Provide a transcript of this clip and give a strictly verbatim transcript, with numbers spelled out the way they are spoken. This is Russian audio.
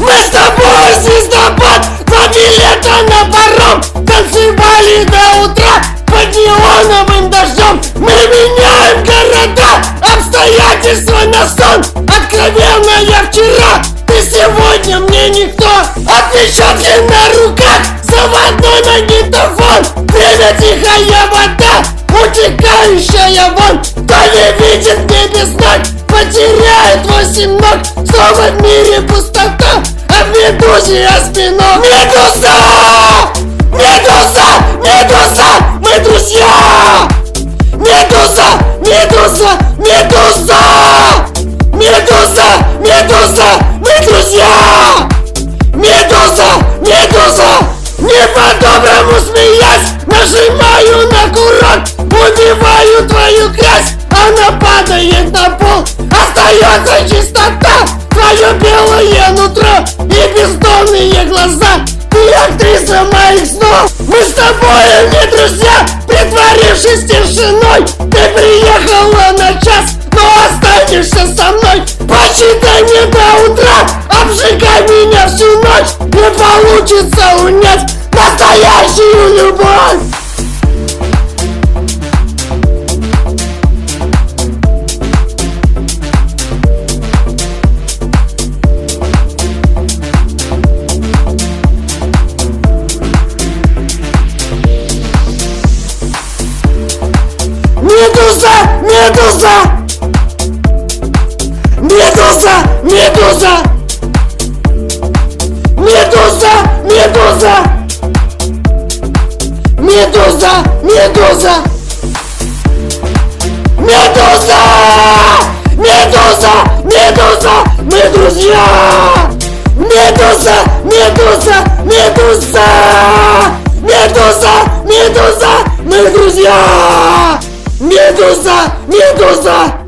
Мы с тобой звездопад, два билета на паром, танцевали до утра под неоновым дождем. Мы меняем города, обстоятельства на сон. Откровенно я вчера, ты сегодня мне никто. Отпечатки на руках, заводной магнитофон. Время тихая вода, утекающая вон. Кто не видит небес ног, потеряет восемь ног. Снова в мире пустота, а в медузе осьминог. Медуза! Медуза! Медуза! Мы друзья! Медуза! Медуза! Медуза! Медуза! Медуза! Мы друзья! Медуза! Медуза! Не по-доброму смеясь, нажимаю на курок, убиваю твою грязь, она падает на пол. Остается чистота, твое белое нутро и бездонные глаза. Ты актриса моих снов. Мы с тобой не друзья, притворившись тишиной. Ты приехала на час, но останешься со мной. Посчитай мне до утра, обжигай меня всю ночь. Не получится унять настоящую любовь. Медуза! Медуза! Медуза! Медуза! Медуза! Медуза! Медуза! Медуза! Медуза! Медуза! Медуза! Мы друзья! Медуза! Медуза! Медуза! Медуза! Медуза! Мы друзья! Медуза! Медуза!